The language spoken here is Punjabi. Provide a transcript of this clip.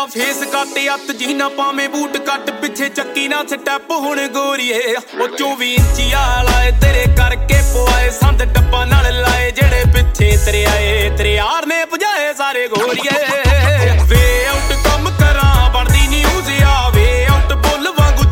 ਤੇਰਾ ਫੇਸ ਕੱਟ ਅੱਤ ਜੀ ਨਾ ਪਾਵੇਂ ਬੂਟ ਕੱਟ ਪਿੱਛੇ ਚੱਕੀ ਨਾ ਸਟੈਪ ਹੁਣ ਗੋਰੀਏ ਉਹ 24 ਇੰਚੀ ਆਲਾ ਤੇਰੇ ਕਰਕੇ ਪਵਾਏ ਸੰਦ ਟੱਪਾਂ ਨਾਲ ਲਾਏ ਜਿਹੜੇ ਪਿੱਛੇ ਤੇਰੇ ਆਏ ਤੇਰੇ ਯਾਰ